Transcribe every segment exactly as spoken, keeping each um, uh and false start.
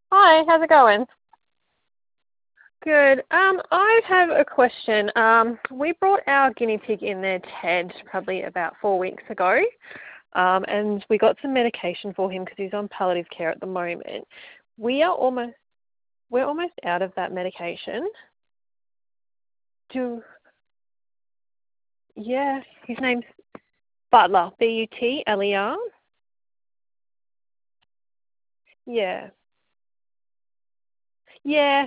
Hi, how's it going? Good. Um, I have a question. Um, we brought our guinea pig in there, Ted, probably about four weeks ago, um, and we got some medication for him because he's on palliative care at the moment. We are almost we're almost out of that medication. Do yeah, his name's Butler, B U T L E R. Yeah, yeah.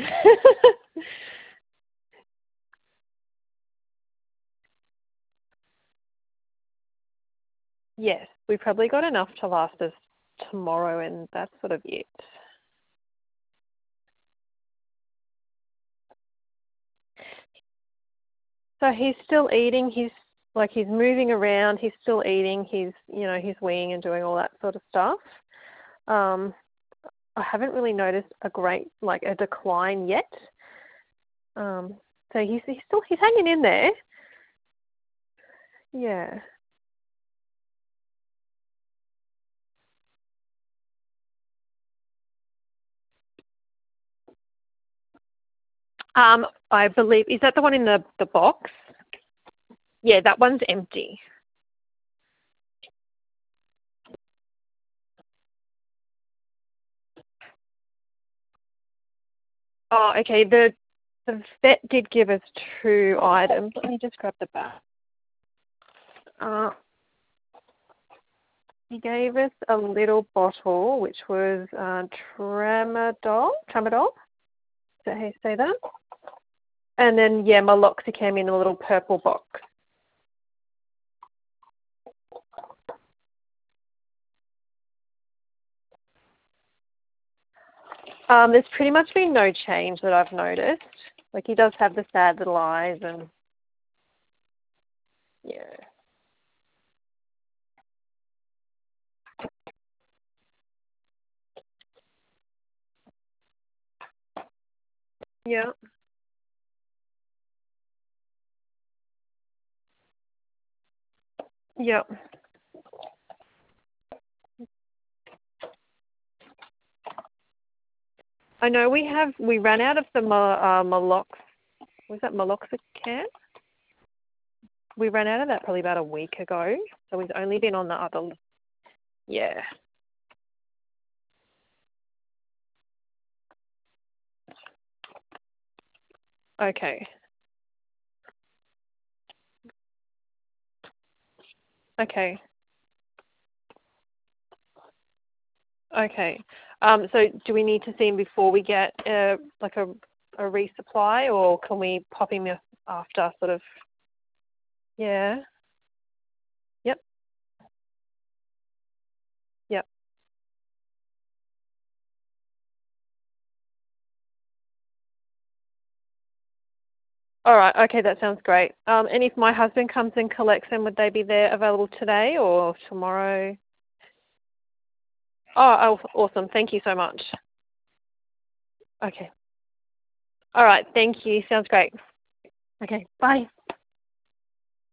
Yes, we probably got enough to last us tomorrow, and that's sort of it. So he's still eating. He's like he's moving around. He's still eating. He's you know he's weeing and doing all that sort of stuff. Um, I haven't really noticed a great like a decline yet. Um, so he's he's still he's hanging in there. Yeah. Um, I believe is that the one in the the box? Yeah, that one's empty. Oh, okay. The the vet did give us two items. Let me just grab the back. Uh, He gave us a little bottle, which was uh, tramadol. Tramadol? Is that how you say that? And then, yeah, meloxicam in a little purple box. Um, there's pretty much been no change that I've noticed. Like, he does have the sad little eyes and, yeah. Yeah. Yeah. I know we have, we ran out of the uh, melox, was that meloxicam? We ran out of that probably about a week ago. So we've only been on the other, yeah. Okay. Okay. Okay. Um, so do we need to see him before we get uh, like a, a resupply, or can we pop him after sort of? Yeah. Yep. Yep. All right. Okay, that sounds great. Um, and if my husband comes and collects them, would they be there available today or tomorrow? Oh, oh, awesome. Thank you so much. Okay. All right. Thank you. Sounds great. Okay. Bye.